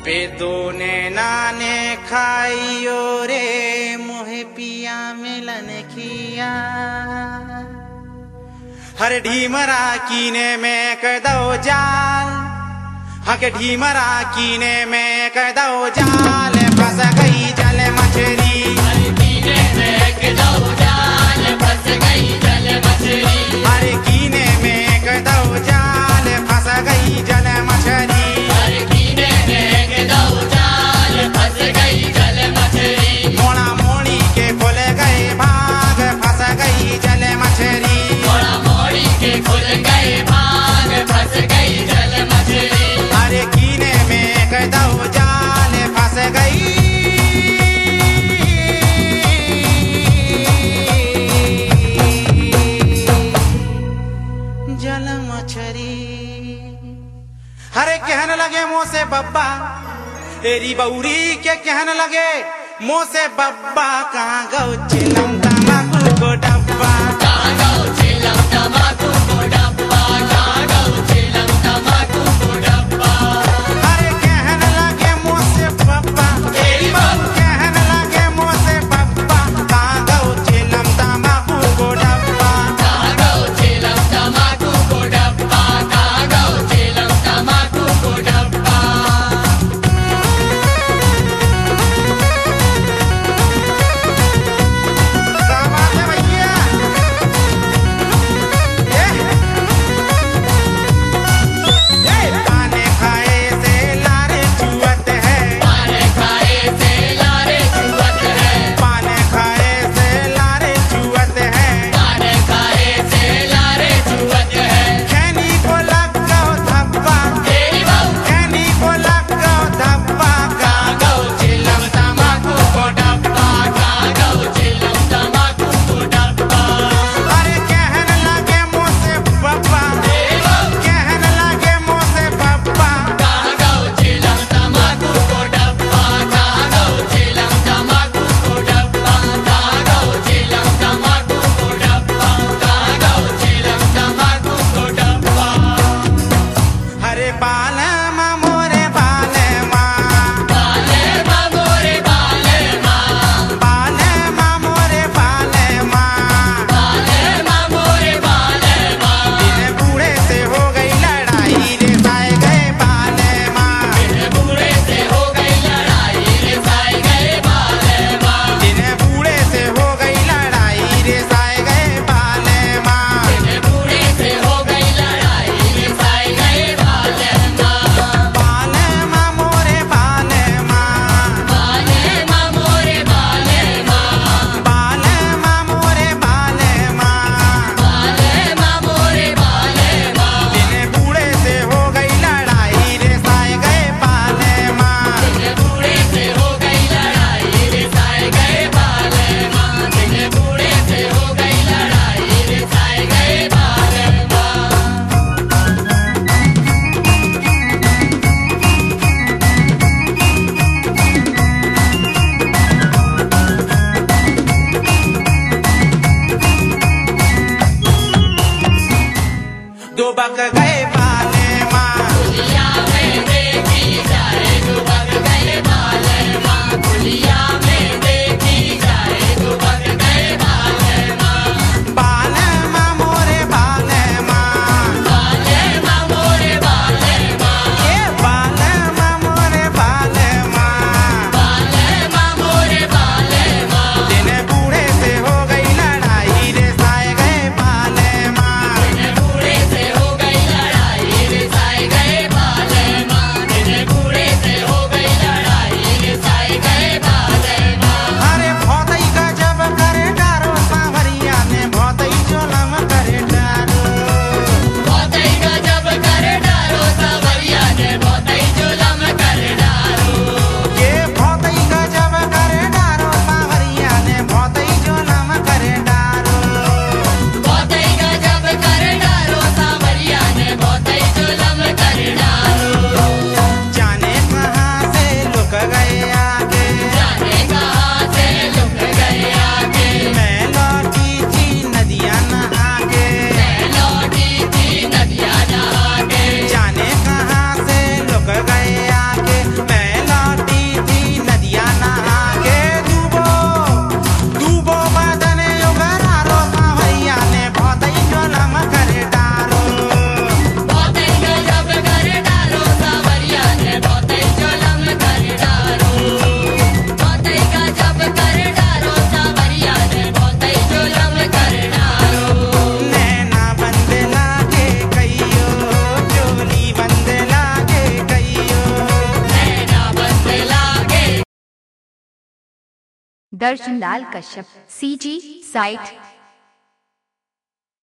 बेदो ने नाने खाइयो रे मोहे पिया मिलन किया हर ढीमरा कीने में कदो जाल हक ढीमरा कीने में कदो जाल फंस गई जल मछली फंस गई जल मछली हर कीने में कदो जाल फंस गई जल मछली हर कीने में कदो जाल फंस गई जल मछली मोड़ा मोड़ी के खुल गए भाग फंस गई जल मछली मोड़ा मोड़ी के खुल गए भाग फंस गई जल मछली हर कीने में कदो जाल फंस गई जल मछली हरे कहने लगे मुँह से बब्बा तेरी बउरी के कहने लगे मुँह से बब्बा कहाँ गौ चिलम तमाकू को डब्बा कहाँ गौ चिलम तमाकू को डब्बा कहाँ गौ चिलम तमाकू को डब्बा हरे कहने लगे मुँह से बब्बा तेरी बहू कहने लगे मुँह से बब्बा कहाँ गौ चिलम तमाकू को डब्बा कहाँ गौ चिलम तमाकू को डब्बा कहाँ गौ चिलम तमाकू को डब्बा सामान है भैया ये पाने खाए से लारे चुअत है पाने खाए से लारे चुअत है पाने खाए से लारे चुअत है पाने खाए से लारे चुअत है खैनी को लग गो धब्बा तेरी बहू खैनी को लग गो धब्बा कहाँ गौ चिलम तमाकू को डब्बा कहाँ गौ चिलम तमाकू को डब्बा अरे कहने लगे मुँह से बब्बा तेरी बहू कहने लगे मुँह से बब्बा कहाँ गौ चिलम तमाकू को डब्बा कहाँ गौ चिलम तमाकू को डब्बा कहाँ गौ चिलम तमाकू को डब्बा कहाँ गौ चिलम तमाकू को डब्बा हरे बाल मोरे बाल माँ बाले मोरे बाले माँ बाल मोरे बाल माँ बाले मोरे बाले माँ दिन बूढ़े से हो गई लड़ाई रे साए गए बाल माँ बूढ़े से हो गई लड़ाई रे साए गए बाले माँ दिन बूढ़े से हो गई लड़ाई रे साए गए बाल माँ बूढ़े से हो गई लड़ाई रे साए गए बाले माँ बाल मोरे बाल माँ बाले मोरे बाले माँ बाल मोरे बाल माँ बाले मोरे बाले माँ दिन बूढ़े से हो गई लड़ाई रे साए गए बाल माँ बूढ़े से हो गई लड़ाई रे साए गए बाले माँ बूढ़े से हो गई लड़ाई रे साए गए बाले माँ दो बक गए बाल माँ पुलिया में देखी जाए दुबक गए बाले माँ पुलिया में देखी जाए दुबक गए बाले माँ बाल मोरे बाल माँ बाले मोरे बाले माँ ये बाल मोरे बाल माँ बाले मोरे बाले माँ दिन बूढ़े से हो गई लड़ाई रे साए गए बाल माँ बूढ़े से हो गई दर्शन लाल कश्यप, CG साइट।